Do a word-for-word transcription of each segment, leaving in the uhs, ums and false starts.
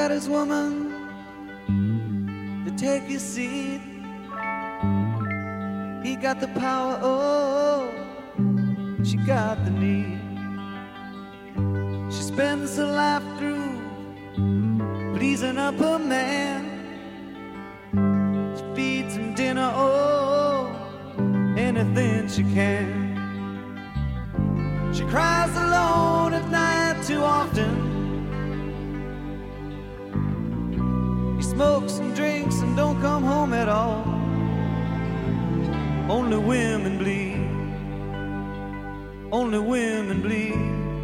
got his woman to take his seat. He got the power, oh, she got the need. She spends her life through pleasing up her man. She feeds him dinner, oh, anything she can. She cries alone at night too often. He smokes and drinks and don't come home at all. Only women bleed. Only women bleed.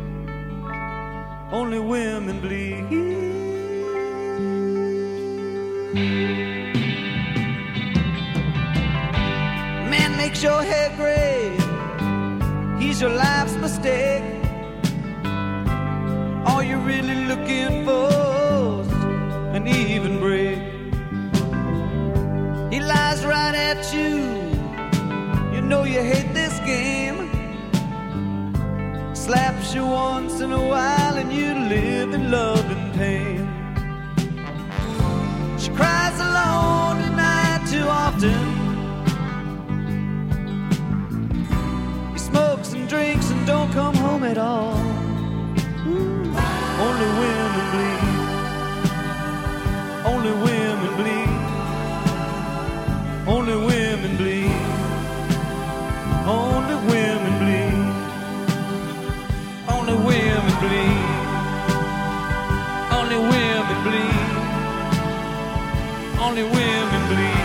Only women bleed. Man makes your hair gray. He's your life's mistake. All you're really looking for's an even break. He lies right at you. You know you hate this game. Slaps you once in a while and you live in love and pain. She cries alone at night too often. He smokes and drinks and don't come home at all. Ooh. Only women bleed. Only women bleed. Only women bleed. Only women bleed. Only women bleed. Only women bleed. Only women bleed.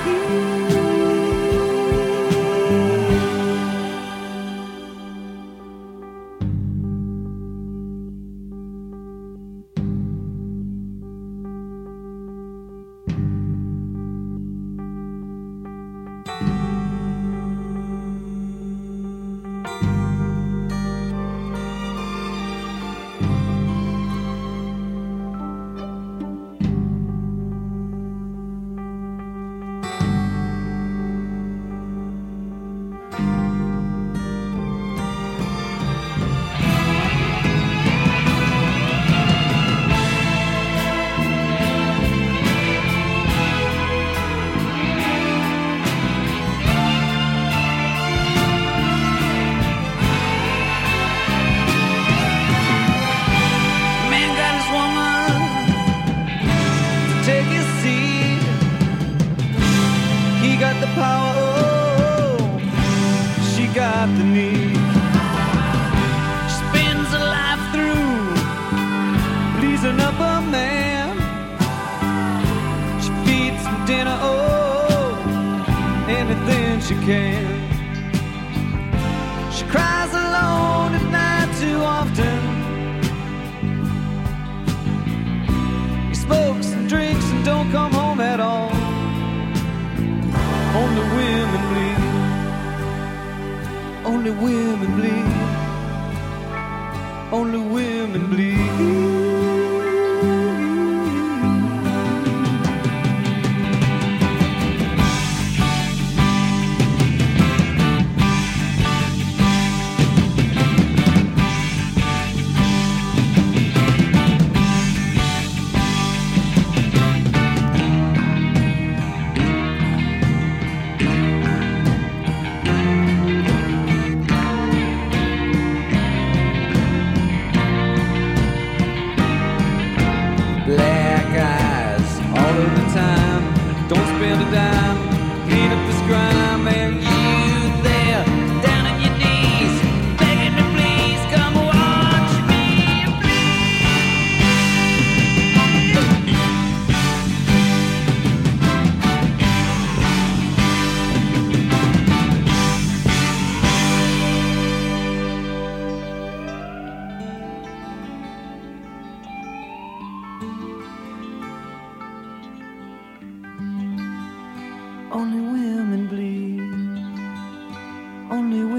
Only women bleed. Only women